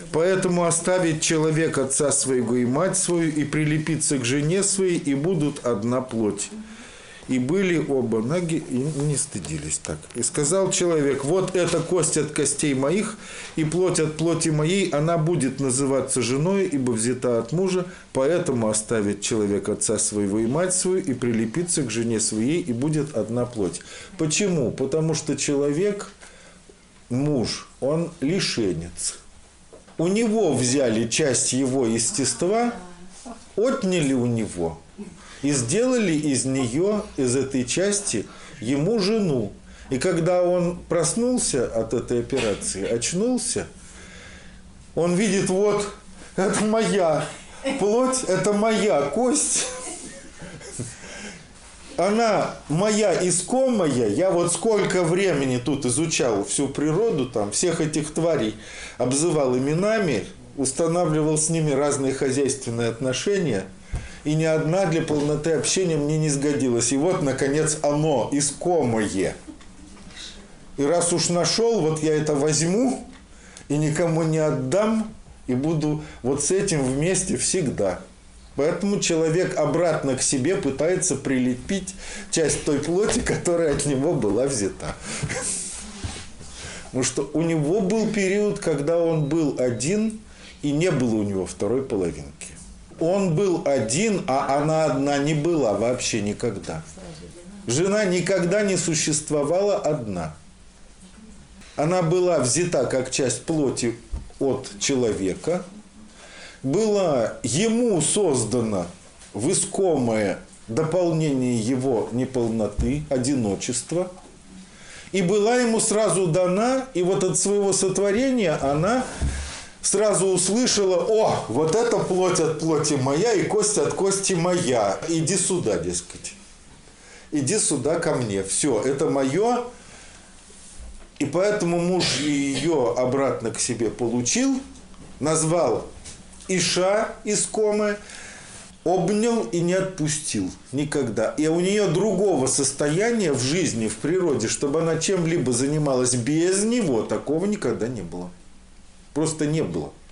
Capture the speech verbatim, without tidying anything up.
Поэтому оставит человек отца своего и мать свою, и прилепится к жене своей, и будут одна плоть. И были оба ноги, и не стыдились так. И сказал человек: вот эта кость от костей моих, и плоть от плоти моей, она будет называться женой, ибо взята от мужа, поэтому оставит человек отца своего и мать свою, и прилепится к жене своей, и будет одна плоть. Почему? Потому что человек, муж, он лишенец. У него взяли часть его естества, отняли у него и сделали из нее, из этой части, ему жену. И когда он проснулся от этой операции, очнулся, он видит: вот, это моя плоть, это моя кость, она моя искомая. Я вот сколько времени тут изучал всю природу, там, всех этих тварей обзывал именами, устанавливал с ними разные хозяйственные отношения, и ни одна для полноты общения мне не сгодилась. И вот, наконец, оно, искомое. И раз уж нашел, вот я это возьму и никому не отдам, и буду вот с этим вместе всегда. Поэтому человек обратно к себе пытается прилепить часть той плоти, которая от него была взята. Потому что у него был период, когда он был один, и не было у него второй половинки. Он был один, а она одна не была вообще никогда. Жена никогда не существовала одна. Она была взята как часть плоти от человека, была ему создана в искомое дополнение его неполноты, одиночества, и была ему сразу дана, и вот от своего сотворения она сразу услышала: о, вот это плоть от плоти моя и кость от кости моя. Иди сюда, дескать. Иди сюда ко мне. Все, это мое. И поэтому муж ее обратно к себе получил, назвал Иша, искомая, обнял и не отпустил никогда. И у нее другого состояния в жизни, в природе, чтобы она чем-либо занималась без него, такого никогда не было. Просто не было.